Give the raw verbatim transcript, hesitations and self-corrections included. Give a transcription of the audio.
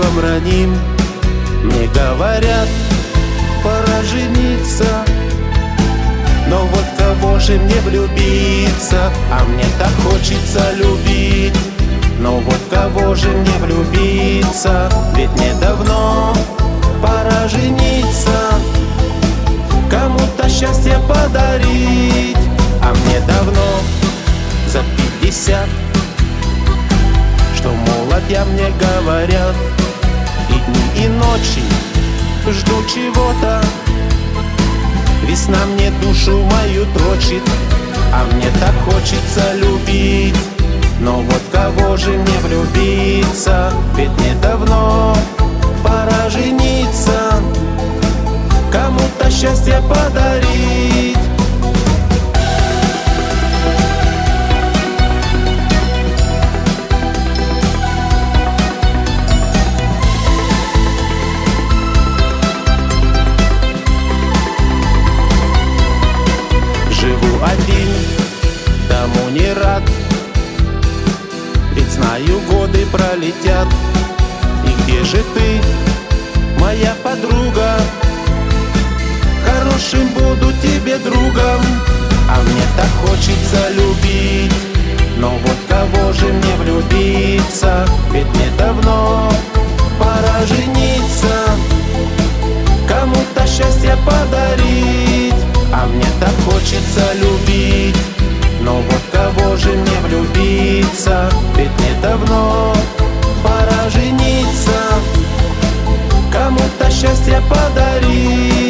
чувством раним. Мне говорят, пора жениться, но вот кого же мне влюбиться? А мне так хочется любить, но вот кого же мне влюбиться? Ведь мне давно пора жениться, кому-то счастье подарить. А мне давно за пятьдесят, что молод я, мне говорят. И дни, и ночи жду чего-то, весна мне душу мою трочит. А мне так хочется любить, но вот кого же мне влюбиться? Ведь мне давно пора жениться, кому-то счастье подарить. Живу один, тому не рад, ведь знаю, годы пролетят. И где же ты, моя подруга? Хорошим буду тебе другом. А мне так хочется любить, но вот кого же мне влюбиться? Ведь мне давно пора жениться, кому-то счастье подарить. А мне так хочется любить, но вот кого же мне влюбиться? Ведь мне давно пора жениться, кому-то счастье подарить.